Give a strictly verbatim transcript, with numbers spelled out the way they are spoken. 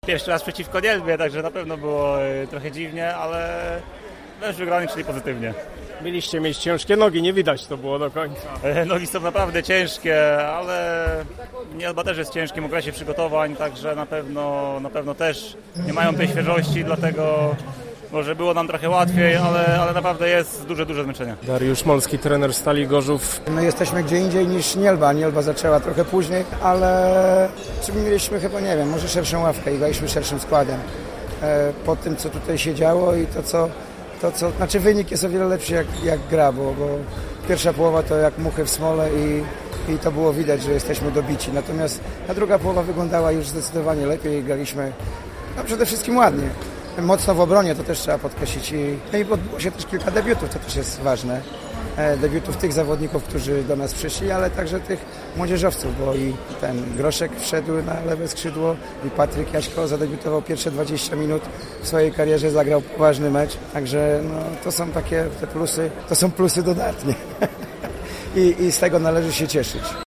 pierwszy raz przeciwko Nielbie, także na pewno było e, trochę dziwnie, ale mecz wygrany, czyli pozytywnie. Mieliście mieć ciężkie nogi, nie widać to było do końca. E, nogi są naprawdę ciężkie, ale Nielba też jest ciężkim okresie przygotowań, także na pewno, na pewno też nie mają tej świeżości, dlatego może było nam trochę łatwiej, ale, ale naprawdę jest duże, duże zmęczenie. Dariusz Molski, trener Stali Gorzów. My jesteśmy gdzie indziej niż Nielba. Nielba zaczęła trochę później, ale czy mieliśmy chyba, nie wiem, może szerszą ławkę i graliśmy szerszym składem. E, po tym, co tutaj się działo i to, co... To, co, znaczy wynik jest o wiele lepszy jak, jak gra, bo, bo pierwsza połowa to jak muchy w smole i, i to było widać, że jesteśmy dobici. Natomiast ta druga połowa wyglądała już zdecydowanie lepiej i graliśmy no, przede wszystkim ładnie. Mocno w obronie, to też trzeba podkreślić. I, no i odbyło się też kilka debiutów, to też jest ważne. E, debiutów tych zawodników, którzy do nas przyszli, ale także tych młodzieżowców, bo i ten Groszek wszedł na lewe skrzydło i Patryk Jaśko zadebiutował pierwsze dwadzieścia minut w swojej karierze, zagrał poważny mecz. Także no, to są takie te plusy, to są plusy dodatnie. I, I z tego należy się cieszyć.